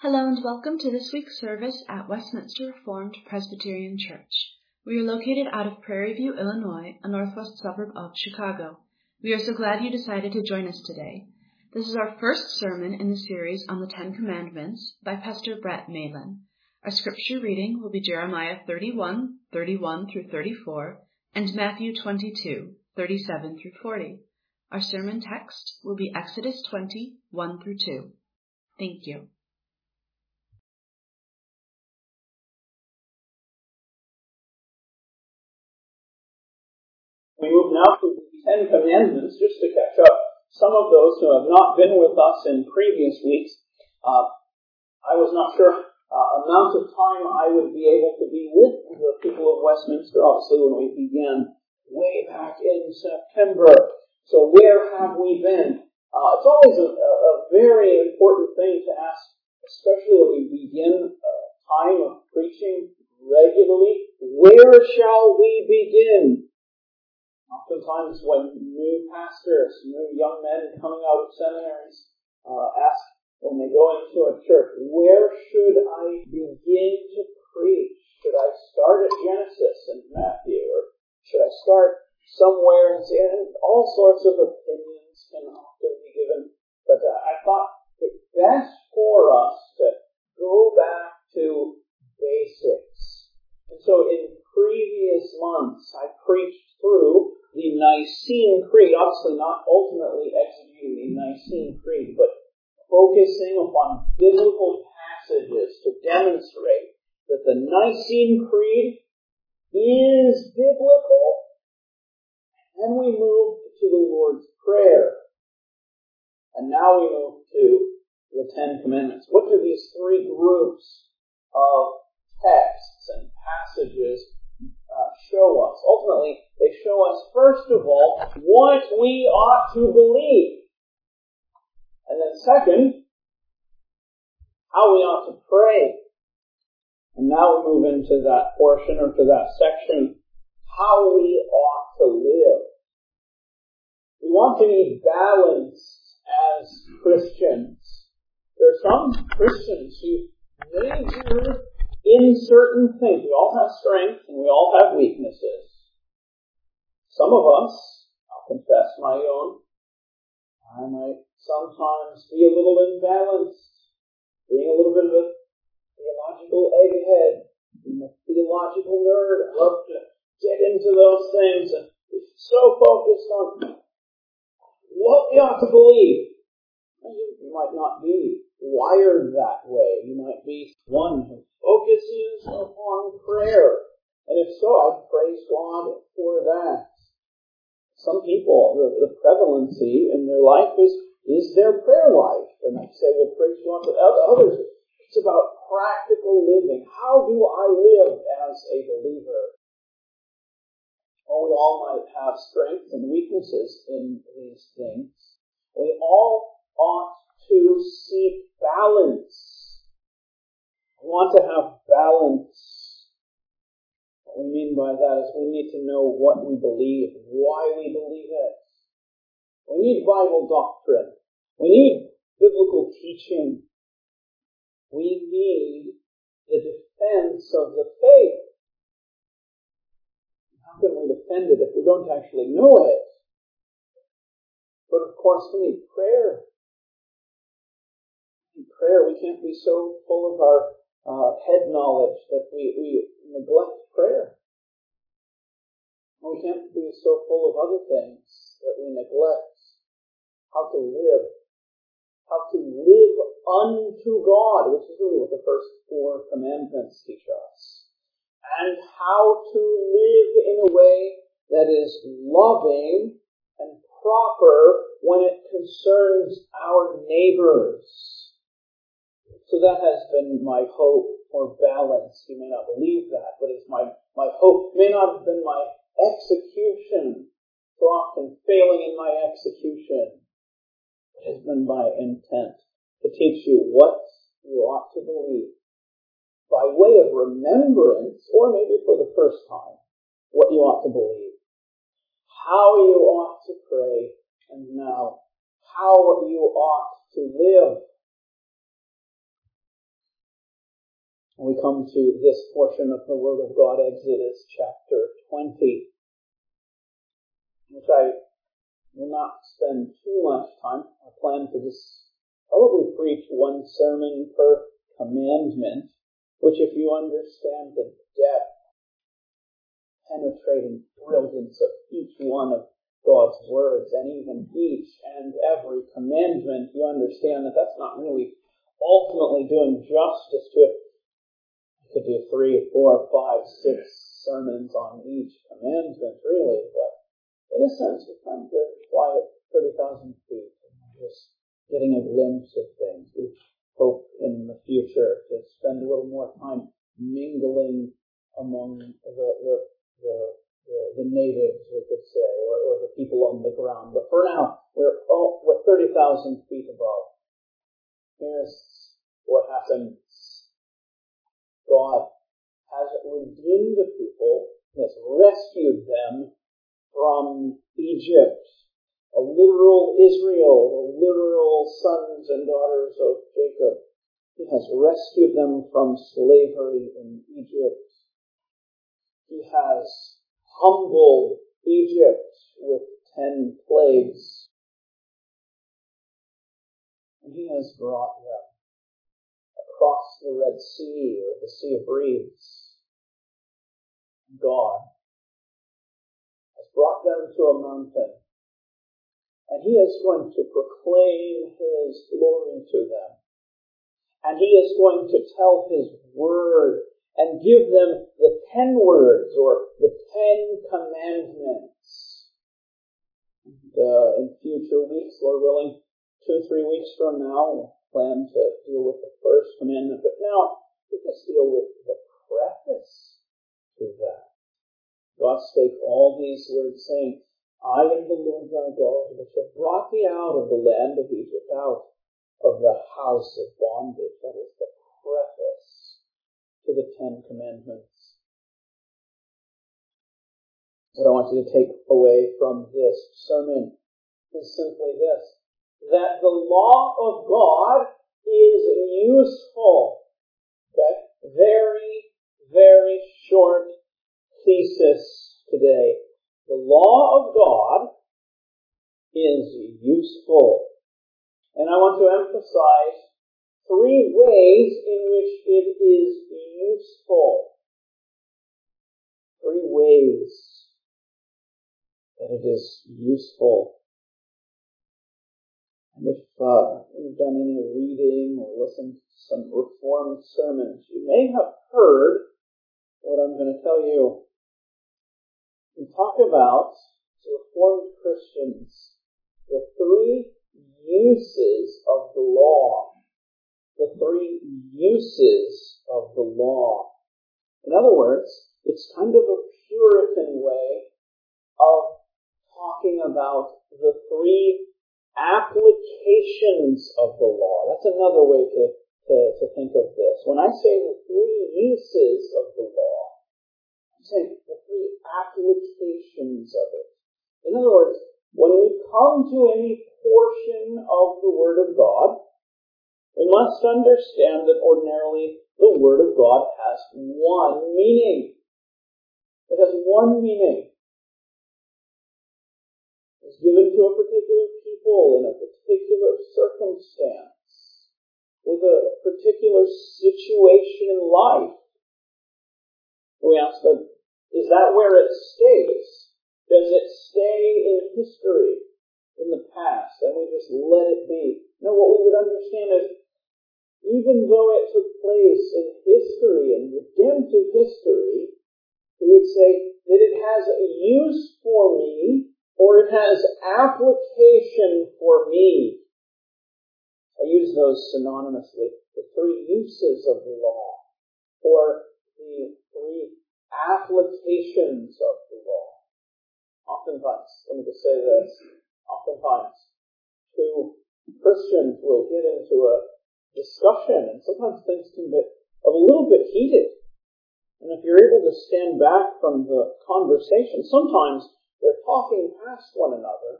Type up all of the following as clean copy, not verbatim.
Hello and welcome to this week's service at Westminster Reformed Presbyterian Church. We are located out of Prairie View, Illinois, a northwest suburb of Chicago. We are so glad you decided to join us today. This is our first sermon in the series on the Ten Commandments by Pastor Brett Malin. Our scripture reading will be Jeremiah 31:31 through 34, and Matthew 22:37 through 40. Our sermon text will be Exodus 20:1 through 2. Thank you. We move now to the Ten Commandments, just to catch up some of those who have not been with us in previous weeks. I was not sure amount of time I would be able to be with the people of Westminster, obviously when we began way back in September. So where have we been? It's always a very important thing to ask, especially when we begin a time of preaching regularly. Where shall we begin? Oftentimes when new pastors, new young men coming out of seminaries ask when they go into a church, where should I begin to preach? Should I start at Genesis and Matthew, or should I start somewhere? And all sorts of opinions can often be given. But I thought it's best for us to go back to basics. And so in previous months, I preached through the Nicene Creed, obviously not ultimately exegeting the Nicene Creed, but focusing upon biblical passages to demonstrate that the Nicene Creed is biblical. Then we moved to the Lord's Prayer. And now we move to the Ten Commandments. What do these three groups of texts and passages show us? Ultimately, they show us, first of all, what we ought to believe. And then second, how we ought to pray. And now we move into that portion, or to that section, how we ought to live. We want to be balanced as Christians. There are some Christians who major in certain things. We all have strengths and we all have weaknesses. Some of us, I'll confess my own, I might sometimes be a little imbalanced, being a little bit of a theological egghead, being a theological nerd. I love to get into those things and be so focused on what we ought to believe. You might not be wired that way. You might be one who focuses upon prayer. And if so, I praise God for that. Some people, the prevalency in their life is their prayer life. And I say, well, praise God. But others, it's about practical living. How do I live as a believer? Oh, we all might have strengths and weaknesses in these things. We all ought to seek balance. We want to have balance. What we mean by that is we need to know what we believe, why we believe it. We need Bible doctrine. We need biblical teaching. We need the defense of the faith. How can we defend it if we don't actually know it? But of course we need prayer. In prayer, we can't be so full of our head knowledge that we neglect prayer. We can't be so full of other things that we neglect how to live unto God, which is really what the first four commandments teach us, and how to live in a way that is loving and proper when it concerns our neighbors. So that has been my hope for balance. You may not believe that, but it's my hope. It may not have been my execution, so often failing in my execution. It has been my intent to teach you what you ought to believe by way of remembrance, or maybe for the first time, what you ought to believe, how you ought to pray, and now how you ought to live. We come to this portion of the Word of God, Exodus chapter 20, which I will not spend too much time. I plan to just probably preach one sermon per commandment, which if you understand the depth, penetrating brilliance of each one of God's words, and even each and every commandment, you understand that that's not really ultimately doing justice to it. You could do 3, 4, 5, 6 sermons on each commandment, really, but in a sense, we're trying to fly at 30,000 feet and just getting a glimpse of things. We hope in the future to spend a little more time mingling among the natives, we could say, or the people on the ground. But for now, we're 30,000 feet above. Here's what happens. God has redeemed the people, has rescued them from Egypt, a literal Israel, the literal sons and daughters of Jacob. He has rescued them from slavery in Egypt. He has humbled Egypt with 10 plagues. And he has brought them across the Red Sea, or the Sea of Reeds. God has brought them to a mountain, and he is going to proclaim his glory to them. And he is going to tell his word and give them the 10 words, or the 10 commandments. In future weeks, Lord willing, 2-3 weeks from now, we'll plan to deal with the first commandment. But now, we just deal with the preface to that. God spake all these words, saying, I am the Lord thy God, which have brought thee out of the land of Egypt, out of the house of bondage. That is the preface to the 10 commandments. What I want you to take away from this sermon is simply this, that the law of God is useful. Okay? Very, very short thesis today. The law of God is useful. And I want to emphasize 3 ways in which it is useful. 3 ways that it is useful. And if you've done any reading or listened to some Reformed sermons, you may have heard what I'm going to tell you. We talk about, as Reformed Christians, the 3 uses of the law. The 3 uses of the law. In other words, it's kind of a Puritan way of talking about the 3 applications of the law. That's another way to think of this. When I say the 3 uses of the law, I'm saying the 3 applications of it. In other words, when we come to any portion of the Word of God, we must understand that ordinarily the Word of God has one meaning. It has one meaning. It's given to a particular people in a particular circumstance, with a particular situation in life. We ask them, is that where it stays? Does it stay in history, in the past, and we just let it be? No, what we would understand is, even though it took place in history, in redemptive history, we would say that it has a use for me, or it has application for me. I use those synonymously. The 3 uses of the law, or the 3 applications of the law. Oftentimes, let me just say this, oftentimes 2 Christians will get into a discussion, and sometimes things can get a little bit heated. And if you're able to stand back from the conversation, sometimes they're talking past one another.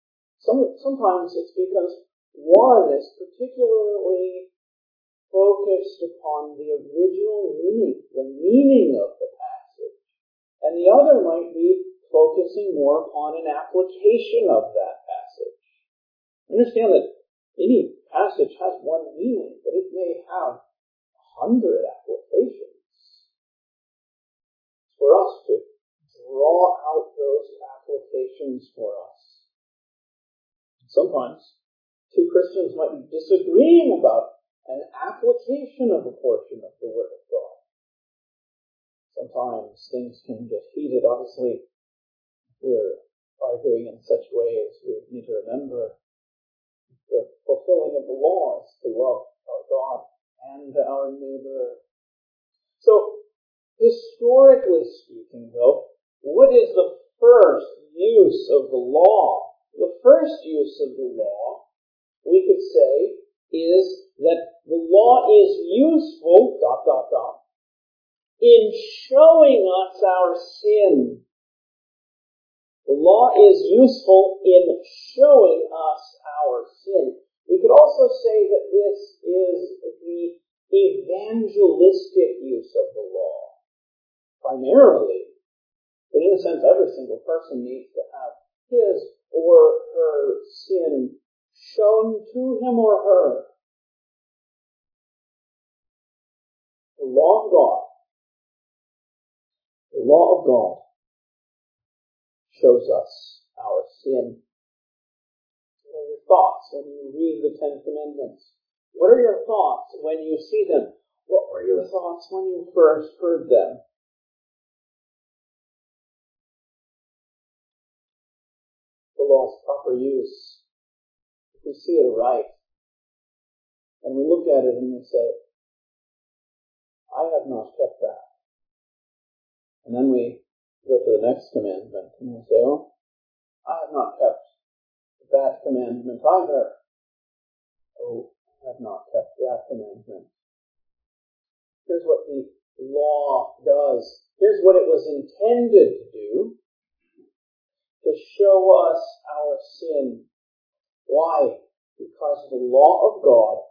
Sometimes it's because one is particularly focused focused upon the original meaning, the meaning of the passage. And the other might be focusing more upon an application of that passage. Understand that any passage has one meaning, but it may have 100 applications. It's for us to draw out those applications for us. Sometimes two Christians might be disagreeing about an application of a portion of the Word of God. Sometimes things can get heated. Obviously, if we're arguing in such ways, we need to remember the fulfilling of the law is to love our God and our neighbor. So, historically speaking, though, what is the first use of the law? The first use of the law, we could say, is that the law is useful, in showing us our sin. The law is useful in showing us our sin. We could also say that this is the evangelistic use of the law, primarily. But in a sense, every single person needs to have his or her sin shown to him or her. The law of God shows us our sin. What are your thoughts when you read the Ten Commandments? What are your thoughts when you see them? What were your thoughts when you first heard them? The law's proper use. If we see it aright, and we look at it and we say, I have not kept that. And then we go to the next commandment and we say, oh, I have not kept that commandment either. Oh, I have not kept that commandment. Here's what the law does. Here's what it was intended to do. To show us our sin. Why? Because the law of God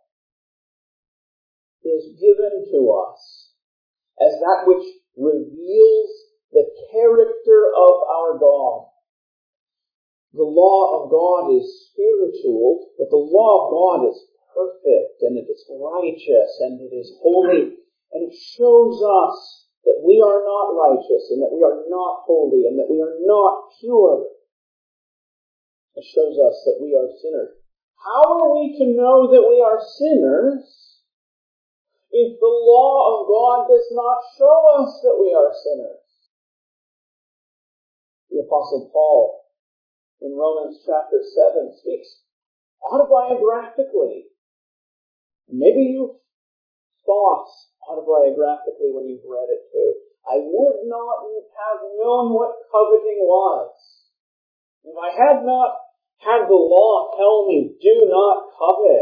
is given to us as that which reveals the character of our God. The law of God is spiritual, but the law of God is perfect, and it is righteous, and it is holy, and it shows us that we are not righteous, and that we are not holy, and that we are not pure. It shows us that we are sinners. How are we to know that we are sinners if the law of God does not show us that we are sinners? The Apostle Paul in Romans chapter 7 speaks autobiographically. Maybe you've thought autobiographically when you've read it too. I would not have known what coveting was if I had not had the law tell me, do not covet.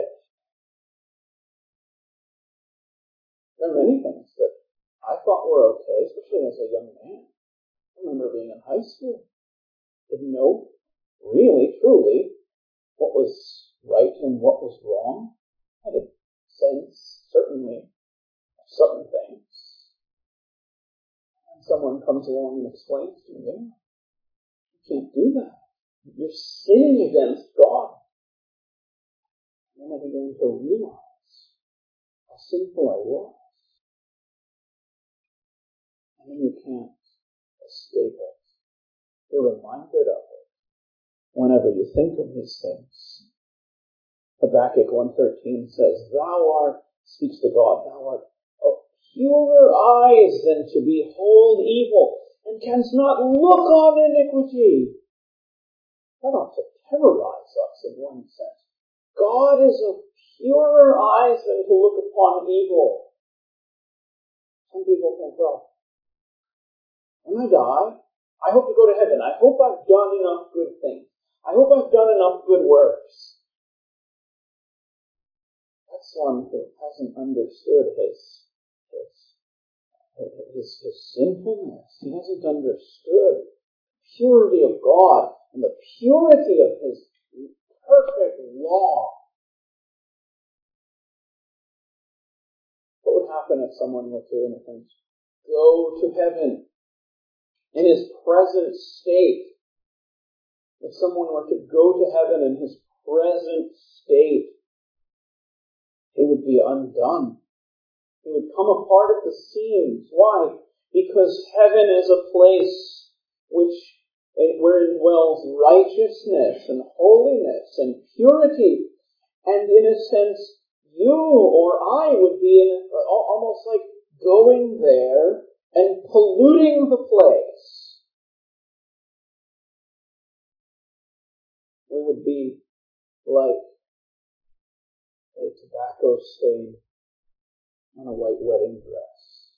There are many things that I thought were okay, especially as a young man. I remember being in high school. Didn't know really, truly, what was right and what was wrong. I had a sense, certainly, of certain things. And someone comes along and explains to me, you can't do that. You're sinning against God. And then I began to realize how sinful I was. And then you can't escape it. You're reminded of it whenever you think of these things. Habakkuk 1:13 says, speaks to God, thou art of purer eyes than to behold evil, and canst not look on iniquity. That ought to terrorize us in one sense. God is of purer eyes than to look upon evil. Some people think, well, when I die, I hope to go to heaven. I hope I've done enough good things. I hope I've done enough good works. That's one who hasn't understood his sinfulness. He hasn't understood the purity of God and the purity of his perfect law. happen if someone were to, in a sense, go to heaven in his present state? If someone were to go to heaven in his present state, he would be undone. He would come apart at the seams. Why? Because heaven is a place wherein dwells righteousness and holiness and purity. And in a sense, you or I would be almost like going there and polluting the place. We would be like a tobacco stain on a white wedding dress.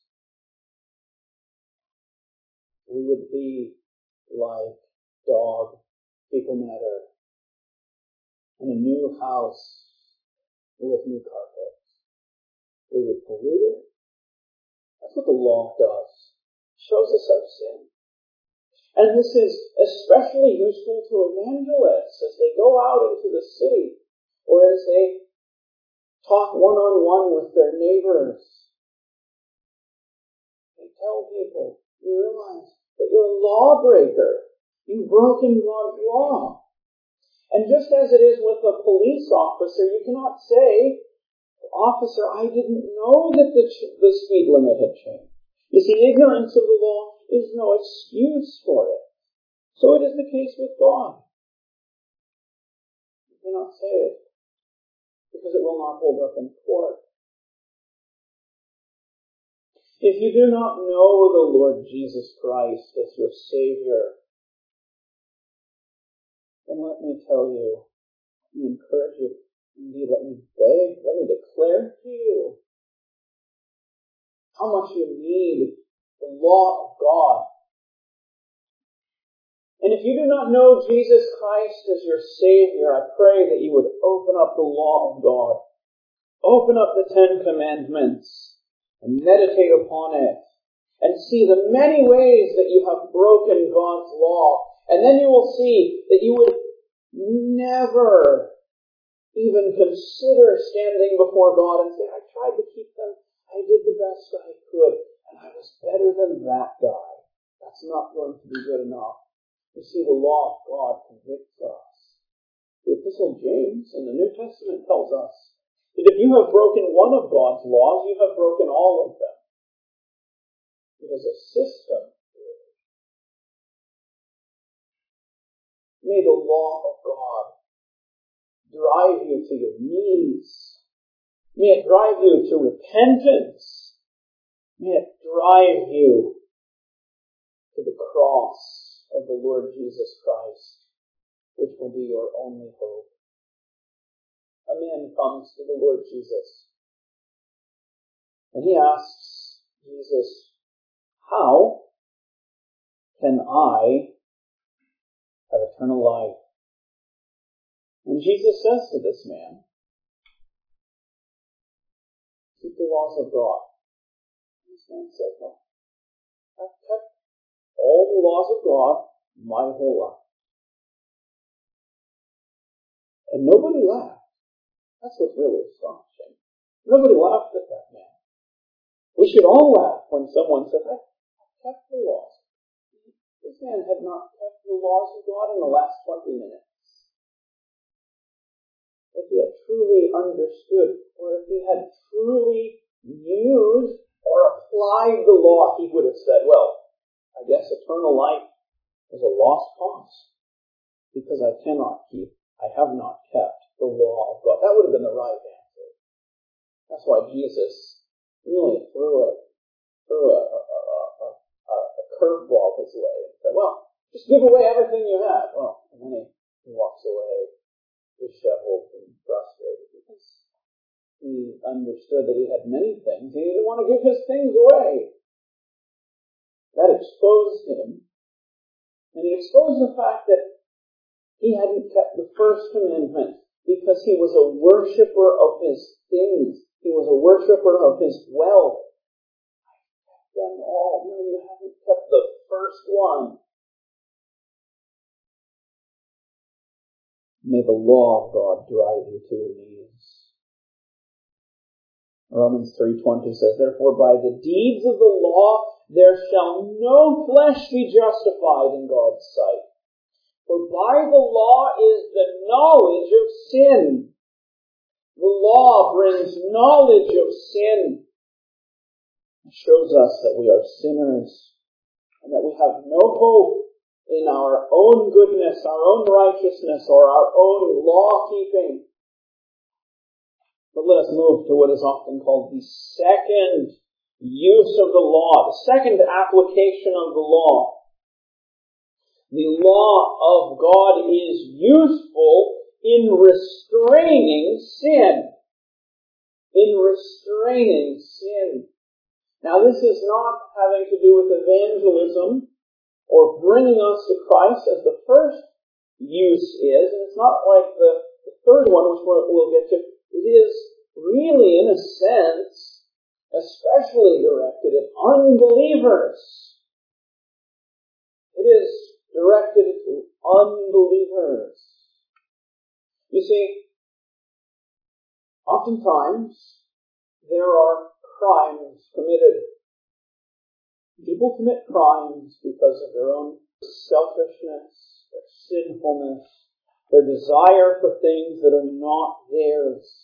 We would be like dog, fecal matter, in a new house with new carpets. We would pollute it. That's what the law does. It shows us our sin. And this is especially useful to evangelists as they go out into the city or as they talk one-on-one with their neighbors. They tell people, you realize that you're a lawbreaker. You've broken God's law. And just as it is with a police officer, you cannot say, officer, I didn't know that the speed limit had changed. You see, ignorance of the law is no excuse for it. So it is the case with God. You cannot say it because it will not hold up in court. If you do not know the Lord Jesus Christ as your Savior, then let me tell you, let me encourage you, indeed let me beg, let me declare to you how much you need the law of God. And if you do not know Jesus Christ as your Savior, I pray that you would open up the law of God. Open up the 10 Commandments and meditate upon it and see the many ways that you have broken God's law. And then you will see that you would never even consider standing before God and say, I tried to keep them. I did the best I could, and I was better than that guy. That's not going to be good enough. You see, the law of God convicts us. The Epistle of James in the New Testament tells us that if you have broken one of God's laws, you have broken all of them. It is a system. May the law of God drive you to your knees. May it drive you to repentance. May it drive you to the cross of the Lord Jesus Christ, which will be your only hope. A man comes to the Lord Jesus, and he asks Jesus, how can I have eternal life? And Jesus says to this man, keep the laws of God. And this man said, well, I've kept all the laws of God my whole life. And nobody laughed. That's what's really astonishing. Nobody laughed at that man. We should all laugh when someone says, I've kept the laws. This man had not kept the laws of God in the last 20 minutes. If he had truly understood, or if he had truly used or applied the law, he would have said, well, I guess eternal life is a lost cause, because I have not kept the law of God. That would have been the right answer. That's why Jesus really threw a curveball his way and said, well, just give away everything you have. Well, and then he walks away disheveled and frustrated because he understood that he had many things. He didn't want to give his things away. That exposed him. And it exposed the fact that he hadn't kept the first commandment because he was a worshiper of his things. He was a worshiper of his wealth. I've kept them all. No, you haven't kept the first one. May the law of God drive you to your knees. Romans 3:20 says, "Therefore by the deeds of the law there shall no flesh be justified in God's sight. For by the law is the knowledge of sin." The law brings knowledge of sin. It shows us that we are sinners and that we have no hope in our own goodness, our own righteousness, or our own law-keeping. But let us move to what is often called the second use of the law, the second application of the law. The law of God is useful in restraining sin. In restraining sin. Now this is not having to do with evangelism or bringing us to Christ as the first use is, and it's not like the third one, which we'll get to. It is really, in a sense, especially directed at unbelievers. It is directed to unbelievers. You see, oftentimes there are crimes committed. People commit crimes because of their own selfishness, their sinfulness, their desire for things that are not theirs.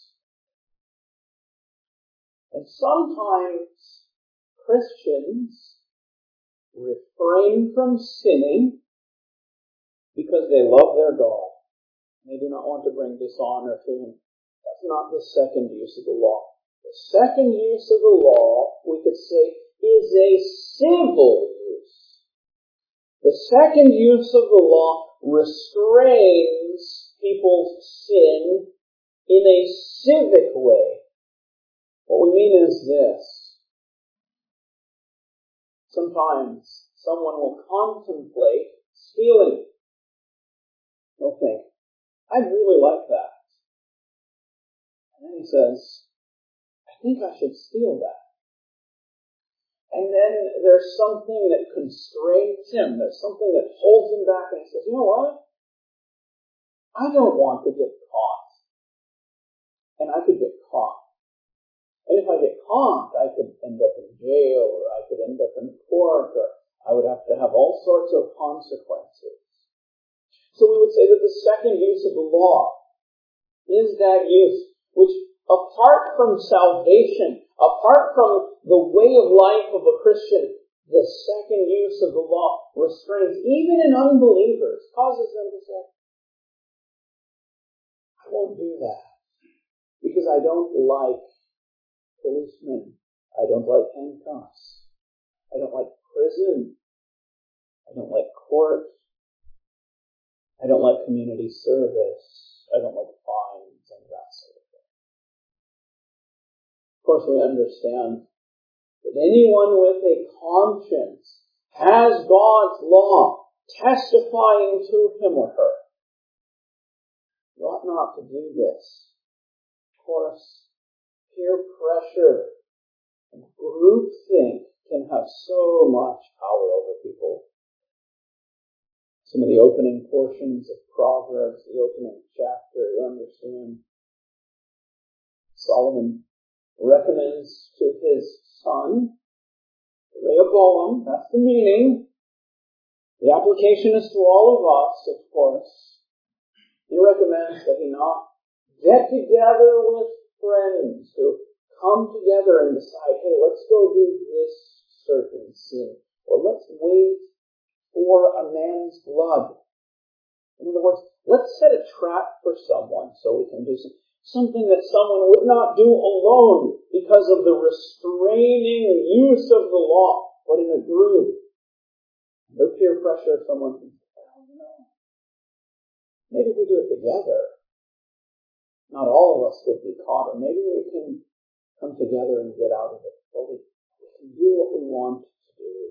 And sometimes Christians refrain from sinning because they love their God. They do not want to bring dishonor to Him. That's not the second use of the law. The second use of the law, we could say, is a civil use. The second use of the law restrains people's sin in a civic way. What we mean is this. Sometimes someone will contemplate stealing. They'll think, "I'd really like that." And then he says, "I think I should steal that." And then there's something that constrains him. There's something that holds him back. And he says, "You know what? I don't want to get caught. And I could get caught. And if I get caught, I could end up in jail, or I could end up in court, or I would have to have all sorts of consequences." So we would say that the second use of the law is that use which, apart from salvation, apart from the way of life of a Christian, the second use of the law restrains, even in unbelievers, causes them to say, "I won't do that because I don't like policemen. I don't like handcuffs. I don't like prison. I don't like court. I don't like community service. I don't like fines," and that sort of thing. Of course, we understand that anyone with a conscience has God's law testifying to him or her. You ought not to do this. Of course, peer pressure and groupthink can have so much power over people. Some of the opening portions of Proverbs, the opening chapter, you understand, Solomon recommends to his son, Rehoboam, that's the meaning. The application is to all of us, of course. He recommends that he not get together with friends who come together and decide, "Hey, let's go do this certain sin," or "Let's wait for a man's blood." In other words, let's set a trap for someone so we can do something that someone would not do alone because of the restraining use of the law, but in a group. No peer pressure if someone thinks, "Well, maybe if we do it together, not all of us would be caught, or maybe we can come together and get out of it. Well, we can do what we want to do."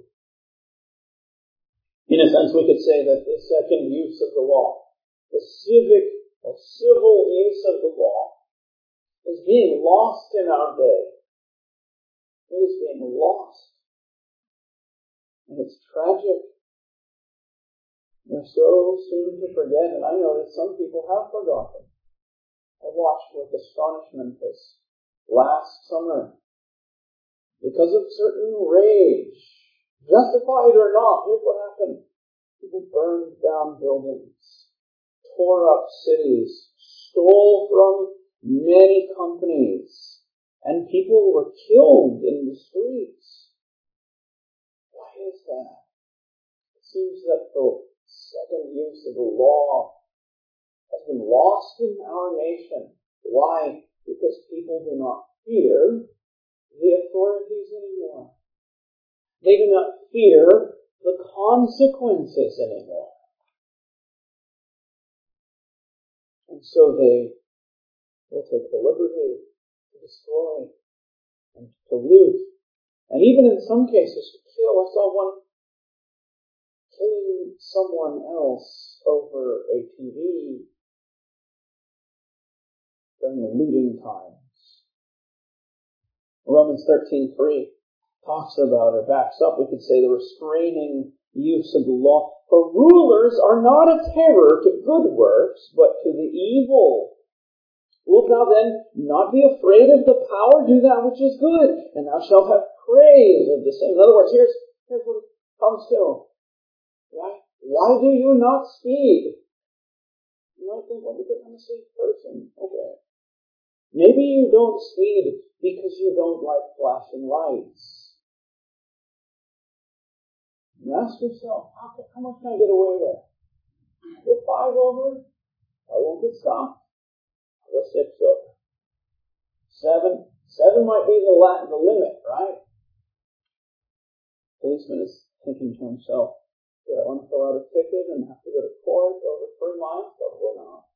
In a sense, we could say that the second use of the law, the civic or civil use of the law, is being lost in our day. It is being lost. And it's tragic. We're so soon to forget, and I know that some people have forgotten. I watched with astonishment as last summer, because of certain rage, justified or not, here's what happened. People burned down buildings, tore up cities, stole from many companies, and people were killed in the streets. Why is that? It seems that the second use of the law has been lost in our nation. Why? Because people do not fear the authorities anymore. They do not fear the consequences anymore. And so they will take the liberty to destroy and to loot, and even in some cases to kill. I saw one killing someone else over a TV during the looting times. Romans 13:3 talks about, or backs up, we could say, the restraining use of the law. For rulers are not a terror to good works, but to the evil. Wilt thou then not be afraid of the power? Do that which is good, and thou shalt have praise of the same. In other words, here's what it comes to. Right? Why do you not speed? You might think, well, because I'm a safe person. Okay. Maybe you don't speed because you don't like flashing lights. And ask yourself, how much can I get away with? Go 5 over, I won't get stopped. I'll go 6 over. 7 might be the limit, right? Policeman is thinking to himself, do I want to fill out a ticket and have to go to court over 3 miles? Probably not.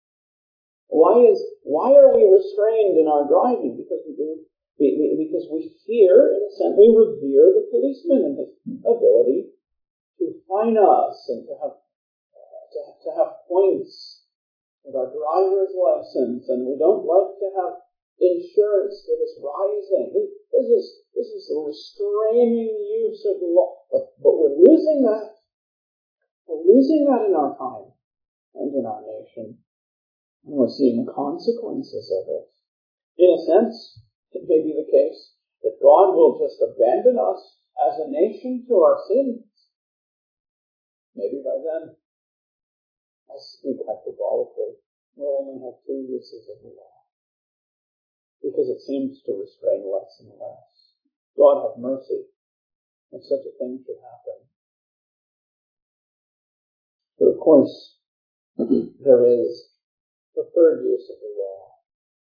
Why are we restrained in our driving? Because we fear, in a sense, we revere the policeman and his ability to fine us and to have points with our driver's license, and we don't like to have insurance that is rising. This is a restraining use of the law, but we're losing that. We're losing that in our time and in our nation. And we're seeing the consequences of it. In a sense, it may be the case that God will just abandon us as a nation to our sins. Maybe by then, I speak hyperbolically, we'll only have 2 uses of the law, because it seems to restrain less and less. God have mercy if such a thing should happen. But of course, there is the third use of the law.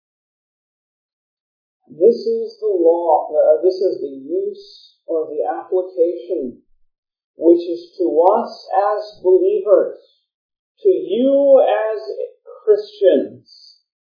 This is the law, this is the use or the application which is to us as believers, to you as Christians.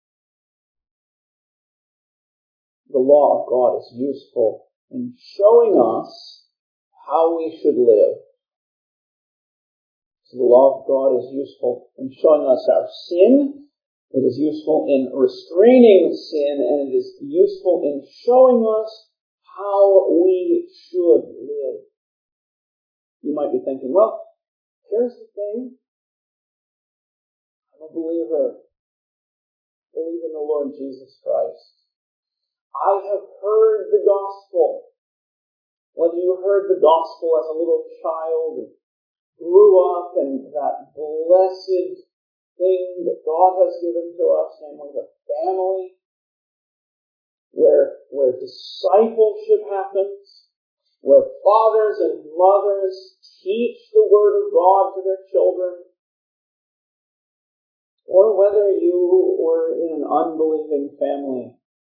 The law of God is useful in showing us how we should live. So the law of God is useful in showing us our sin. It is useful in restraining sin, and it is useful in showing us how we should live. You might be thinking, well, here's the thing. I'm a believer. I believe in the Lord Jesus Christ. I have heard the gospel. Whether you heard the gospel as a little child and grew up in that blessed thing that God has given to us, namely the family, where discipleship happens, where fathers and mothers teach the Word of God to their children, or whether you were in an unbelieving family.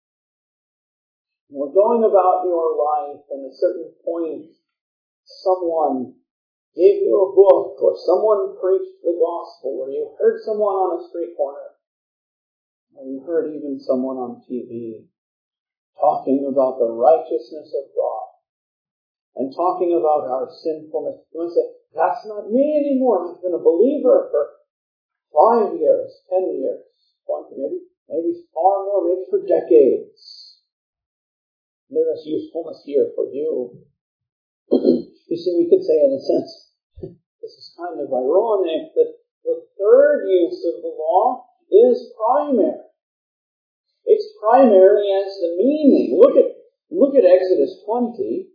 We're going about your life, and at a certain point, someone gave you a book, or someone preached the gospel, or you heard someone on a street corner, or you heard even someone on TV talking about the righteousness of God, and talking about our sinfulness. You might say, that's not me anymore. I've been a believer for 5 years, 10 years, 20, maybe far more, maybe for decades. There is usefulness here for you. You see, we could say, in a sense, this is kind of ironic, that the third use of the law is primary. It's primarily as the meaning. Look at Exodus 20,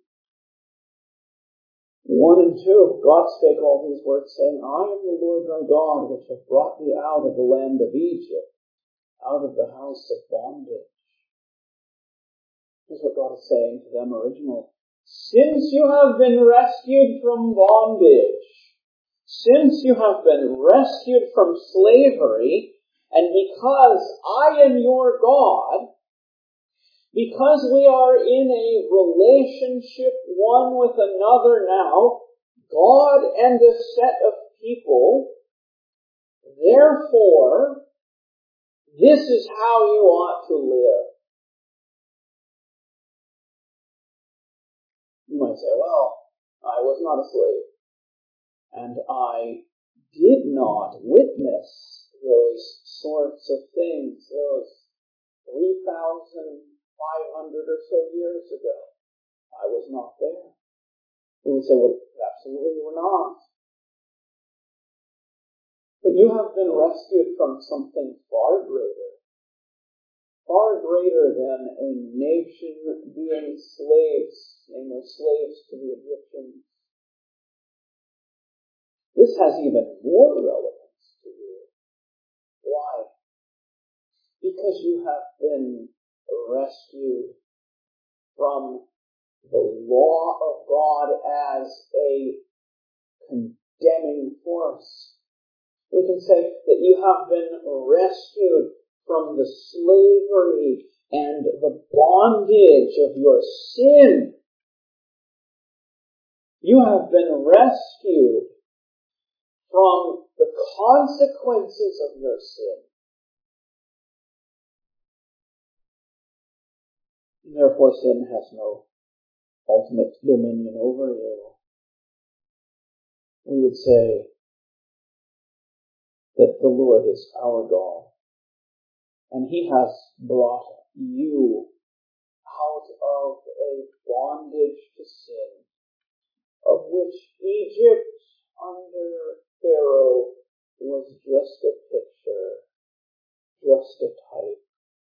1 and 2. God spake all these words, saying, I am the Lord thy God, which have brought thee out of the land of Egypt, out of the house of bondage. Here's what God is saying to them originally. Since you have been rescued from bondage, since you have been rescued from slavery, and because I am your God, because we are in a relationship one with another now, God and a set of people, therefore, this is how you ought to live. You might say, well, I was not a slave, and I did not witness those sorts of things, those 3,500 or so years ago. I was not there. We would say, well, absolutely you were not. But you have been rescued from something far greater than a nation being slaves, and were slaves to the Egyptians. This has even more relevance to you. Why? Because you have been rescued from the law of God as a condemning force. We can say that you have been rescued from the slavery and the bondage of your sin. You have been rescued from the consequences of your sin. Therefore, sin has no ultimate dominion over you. We would say that the Lord is our God, and He has brought you out of a bondage to sin, of which Egypt under Pharaoh was just a picture, just a type.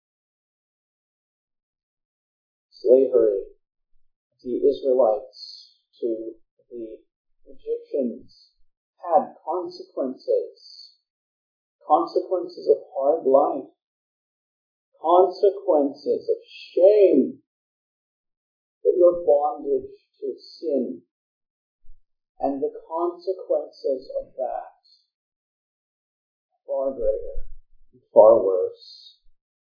Slavery, the Israelites to the Egyptians, had consequences of hard life, consequences of shame, but your bondage to sin, and the consequences of that far greater, far worse.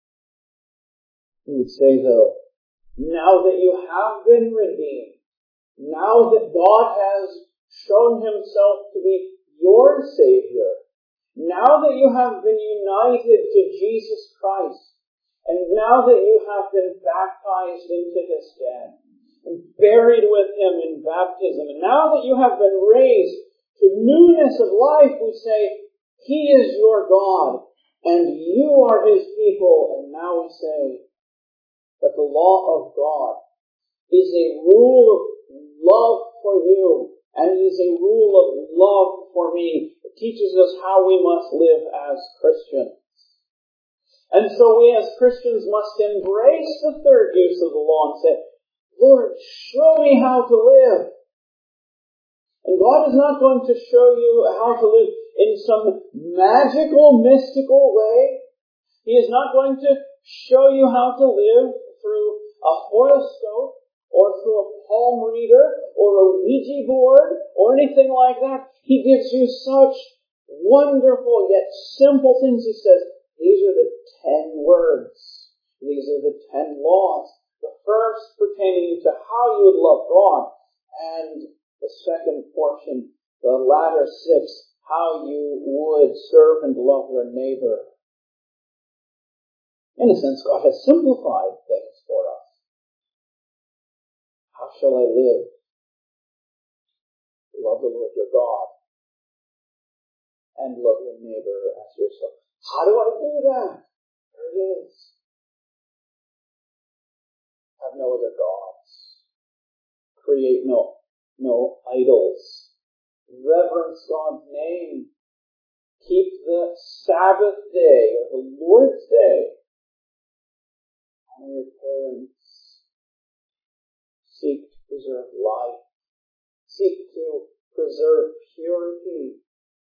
We would say, though, now that you have been redeemed, now that God has shown Himself to be your Savior, now that you have been united to Jesus Christ, and now that you have been baptized into His death, and buried with Him in baptism, and now that you have been raised to newness of life, we say, He is your God, and you are His people. And now we say that the law of God is a rule of love for you, and is a rule of love for me. It teaches us how we must live as Christians. And so we as Christians must embrace the third use of the law and say, Lord, show me how to live. And God is not going to show you how to live in some magical, mystical way. He is not going to show you how to live through a horoscope or through a palm reader or a Ouija board or anything like that. He gives you such wonderful yet simple things. He says, these are the 10 words. These are the 10 laws. The first pertaining to how you would love God, and the second portion, the latter 6, how you would serve and love your neighbor. In a sense, God has simplified things for us. How shall I live? Love the Lord your God and love your neighbor as yourself. How do I do that? There it is. Have no other gods. Create no idols. Reverence God's name. Keep the Sabbath day, or the Lord's day, honor your parents. Seek to preserve life. Seek to preserve purity.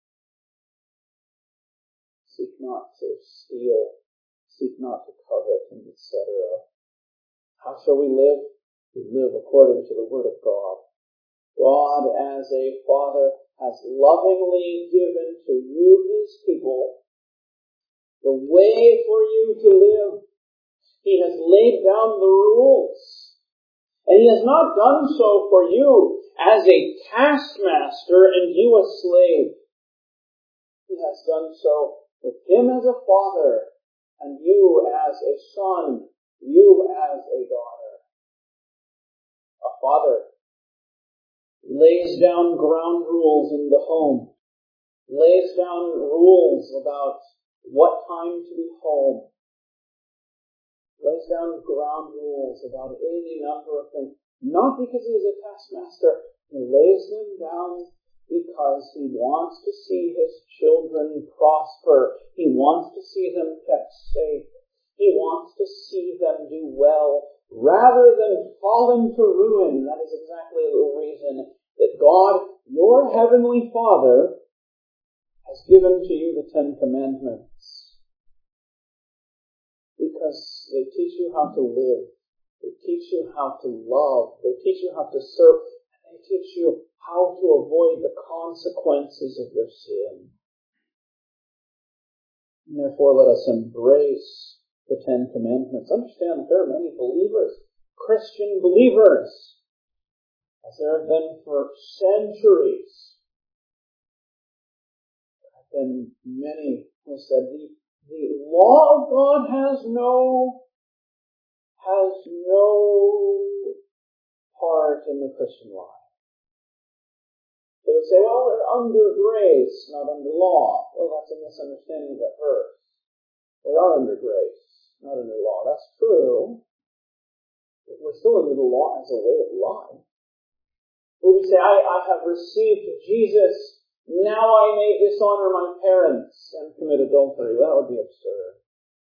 Seek not to steal. Seek not to covet, and etc. How shall we live? We live according to the Word of God. God, as a Father, has lovingly given to you, His people, the way for you to live. He has laid down the rules. And He has not done so for you as a taskmaster and you a slave. He has done so with Him as a father and you as a son, you as a daughter. A father lays down ground rules in the home, lays down rules about what time to be home, lays down ground rules about any number of things, not because he is a taskmaster. He lays them down because he wants to see his children prosper. He wants to see them kept safe. He wants to see them do well rather than fall into ruin. That is exactly the reason that God, your heavenly Father, has given to you the Ten Commandments. Because they teach you how to live. They teach you how to love. They teach you how to serve. And they teach you how to avoid the consequences of your sin. And therefore, let us embrace the Ten Commandments. Understand that there are many believers, Christian believers, as there have been for centuries. There have been many who said the law of God has no part in the Christian life. They would say, well, they're under grace, not under law. Well, that's a misunderstanding of that verse. We are under grace, not under law. That's true. But we're still under the law as a way of life. We would say, I have received Jesus, now I may dishonor my parents and commit adultery. That would be absurd.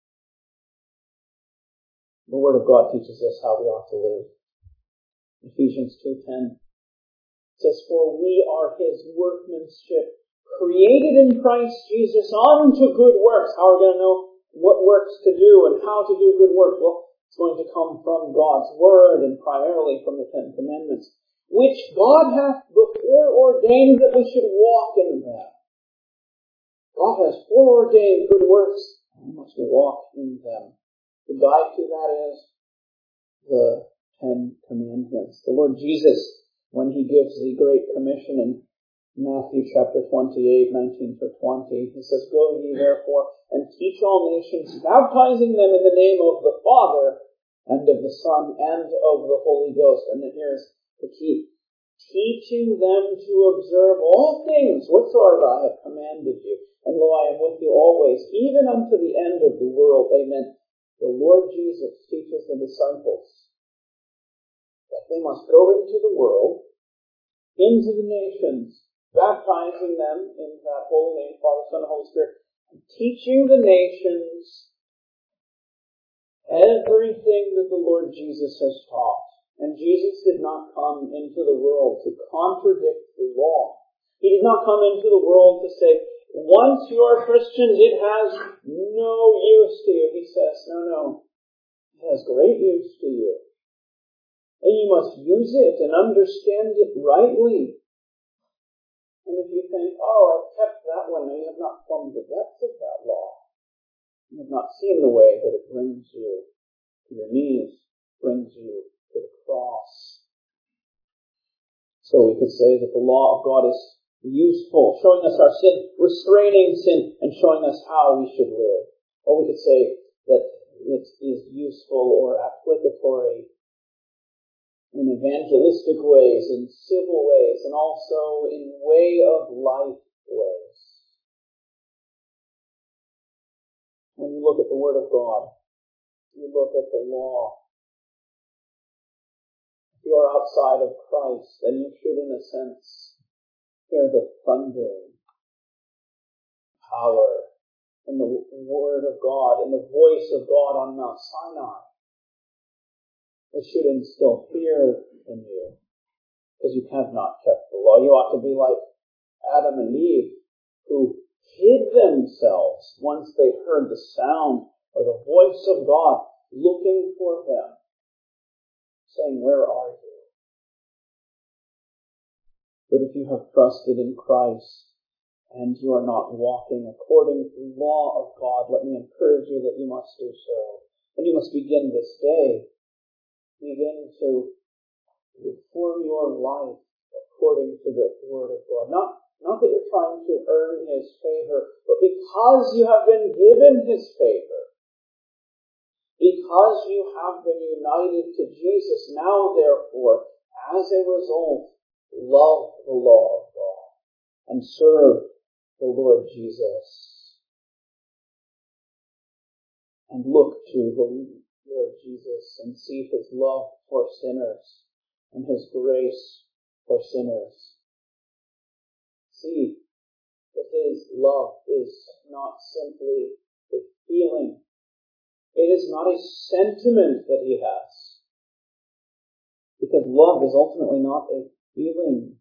The Word of God teaches us how we ought to live. Ephesians 2:10 says, for we are His workmanship, created in Christ Jesus unto good works. How are we going to know what works to do and how to do good works? Well, it's going to come from God's Word and primarily from the Ten Commandments, which God hath before ordained that we should walk in them. God has foreordained good works, and we must walk in them. The guide to that is the Ten Commandments. The Lord Jesus, when He gives the Great Commission in Matthew chapter 28, 19-20, He says, go ye therefore and teach all nations, baptizing them in the name of the Father and of the Son and of the Holy Ghost. And then here's the key. Teaching them to observe all things whatsoever I have commanded you. And lo, I am with you always, even unto the end of the world. Amen. The Lord Jesus teaches the disciples that they must go into the world, into the nations, baptizing them in that holy name, Father, Son, and Holy Spirit, and teaching the nations everything that the Lord Jesus has taught. And Jesus did not come into the world to contradict the law. He did not come into the world to say, once you are Christians, it has no use to you. He says, no, it has great use to you. And you must use it and understand it rightly. And if you think, I've kept that one, and you have not plumbed the depths of that law, you have not seen the way that it brings you to your knees, brings you to the cross. So we could say that the law of God is useful, showing us our sin, restraining sin, and showing us how we should live. Or we could say that it is useful or applicatory in evangelistic ways, in civil ways, and also in way of life ways. When you look at the Word of God, you look at the law. If you are outside of Christ, then you should, in a sense, hear the thundering power and the Word of God and the voice of God on Mount Sinai. It should instill fear in you, because you have not kept the law. You ought to be like Adam and Eve, who hid themselves once they heard the sound or the voice of God looking for them, saying, "Where are you?" But if you have trusted in Christ and you are not walking according to the law of God, let me encourage you that you must do so. And you must begin this day. Begin to reform your life according to the Word of God. Not that you're trying to earn His favor, but because you have been given His favor, because you have been united to Jesus, now therefore, as a result, love the law of God and serve the Lord Jesus. And look to the Lord Jesus and see His love for sinners and His grace for sinners. See that His love is not simply a feeling. It is not a sentiment that He has. Because love is ultimately not a feeling.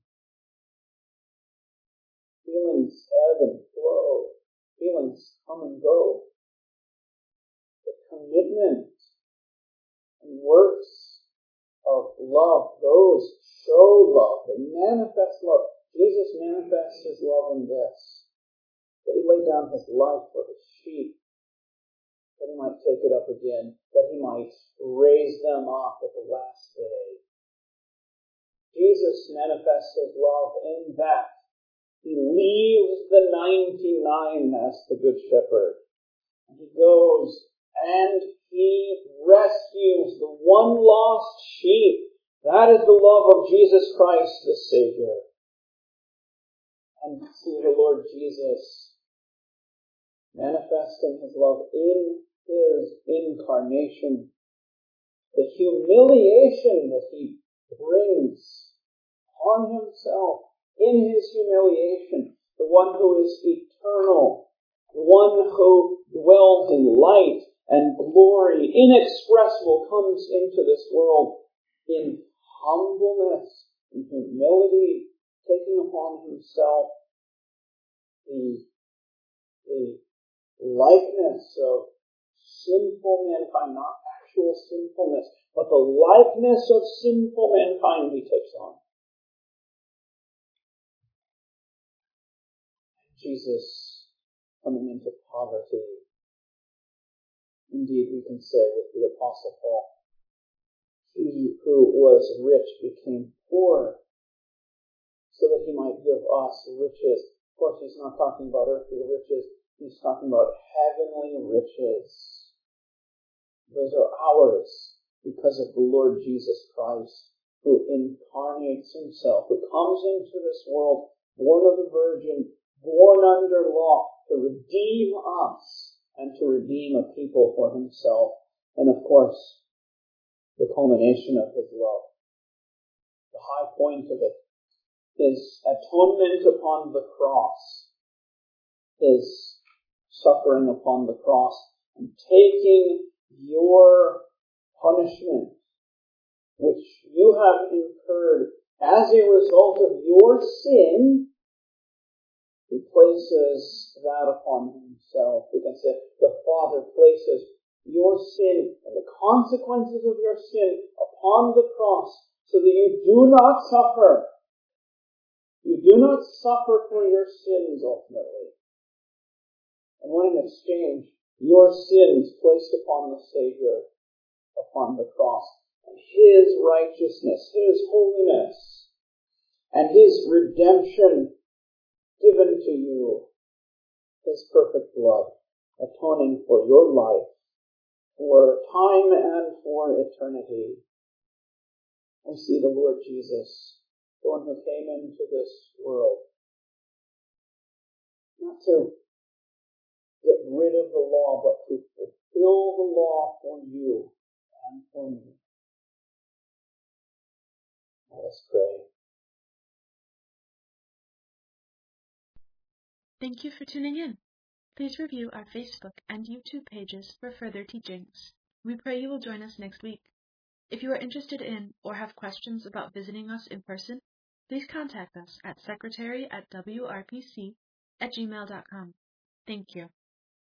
Feelings ebb and flow. Feelings come and go. The commitment and works of love, those show love. They manifest love. Jesus manifests His love in this, that He laid down His life for His sheep, that He might take it up again, that He might raise them up at the last day. Jesus manifests His love in that He leaves the 99 as the Good Shepherd. And He goes and He rescues the one lost sheep. That is the love of Jesus Christ, the Savior. And see the Lord Jesus manifesting His love in His incarnation. The humiliation that He brings on Himself in His humiliation. The one who is eternal. The one who dwells in light and glory, inexpressible, comes into this world in humbleness, in humility, taking upon Himself the likeness of sinful mankind, not actual sinfulness, but the likeness of sinful mankind He takes on. Jesus coming into poverty. Indeed, we can say with the Apostle Paul, He who was rich became poor so that He might give us riches. Of course, He's not talking about earthly riches. He's talking about heavenly riches. Those are ours because of the Lord Jesus Christ, who incarnates Himself, who comes into this world, born of a virgin, born under law, to redeem us and to redeem a people for Himself. And of course, the culmination of His love, the high point of it, His atonement upon the cross, His suffering upon the cross, and taking your punishment, which you have incurred as a result of your sin. He places that upon Himself. We can say the Father places your sin and the consequences of your sin upon the cross so that you do not suffer. You do not suffer for your sins ultimately. And when in exchange, your sins placed upon the Savior, upon the cross, and His righteousness, His holiness, and His redemption given to you, His perfect blood, atoning for your life, for time and for eternity. We see the Lord Jesus, the one who came into this world, not to get rid of the law, but to fulfill the law for you and for me. Let us pray. Thank you for tuning in. Please review our Facebook and YouTube pages for further teachings. We pray you will join us next week. If you are interested in or have questions about visiting us in person, please contact us at secretary@wrpc@gmail.com. Thank you.